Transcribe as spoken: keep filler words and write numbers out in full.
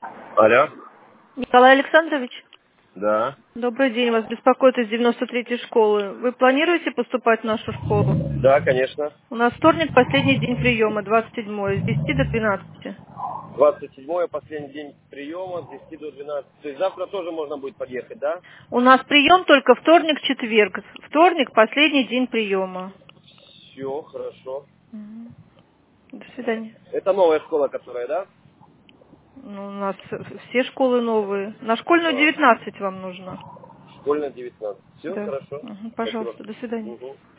Алло. Николай Александрович, Да. добрый день. Вас беспокоит из девяносто третьей школы. Вы планируете поступать в нашу школу? Да, конечно. У нас вторник, последний день приема, двадцать седьмое, с десяти до двенадцати. двадцать седьмое последний день приема с десяти до двенадцати. То есть завтра тоже можно будет подъехать, да? У нас прием только вторник, четверг. Вторник, последний день приема. Все, хорошо. Мгм. До свидания. Это новая школа, которая, да? Ну, у нас все школы новые. На школьную А, девятнадцать вам нужно. школьная девятнадцать. Все, Да. хорошо. Мгм. Спасибо. Пожалуйста, до свидания. Угу.